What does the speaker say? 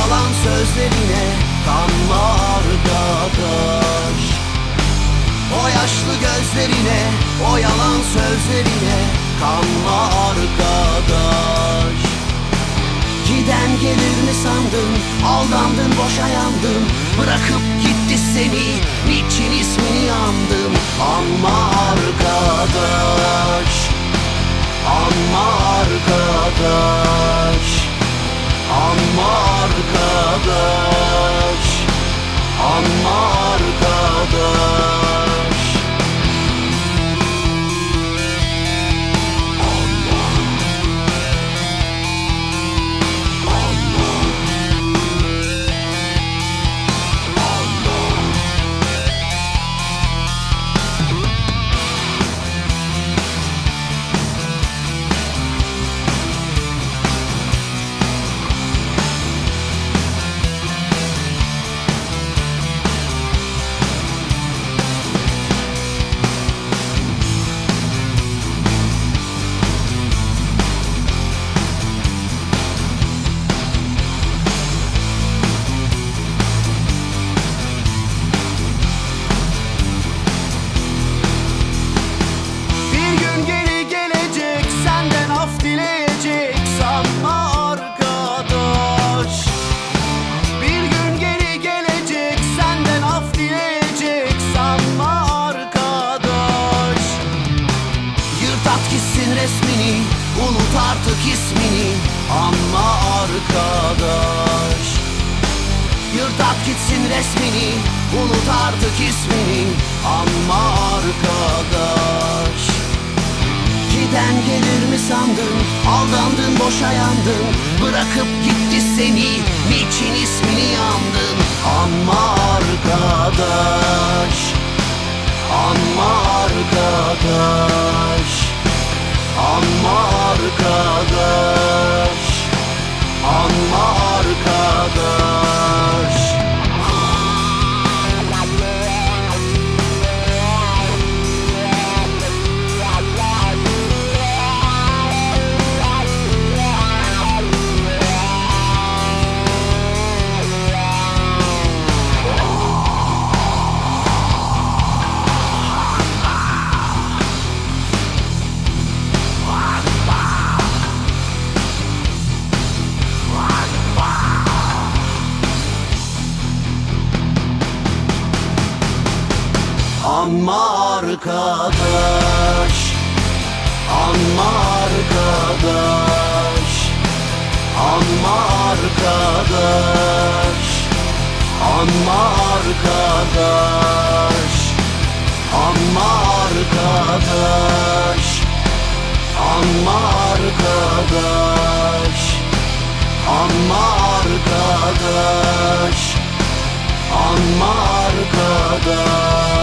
yalan sözlerine kanma arkadaş. O yaşlı gözlerine, o yalan sözlerine kanma arkadaş. Giden gelir mi sandın, aldandın boşa yandın. Bırakıp gitti seni, niçin ismini yandım. Anma arkadaş, anma arkadaş, anma arkadaş, anma arkadaş. Resmini, unut artık ismini, anma arkadaş. Yırt at gitsin resmini, unut artık ismini, anma arkadaş. Giden gelir mi sandın, aldandın boşa yandın. Bırakıp gitti seni, niçin ismini yandın. Anma arkadaş, anma arkadaş, anma arkadaş, anma arkadaş. Anma arkadaş, anma arkadaş, anma arkadaş, anma arkadaş, anma arkadaş, anma arkadaş, anma arkadaş, anma arkadaş.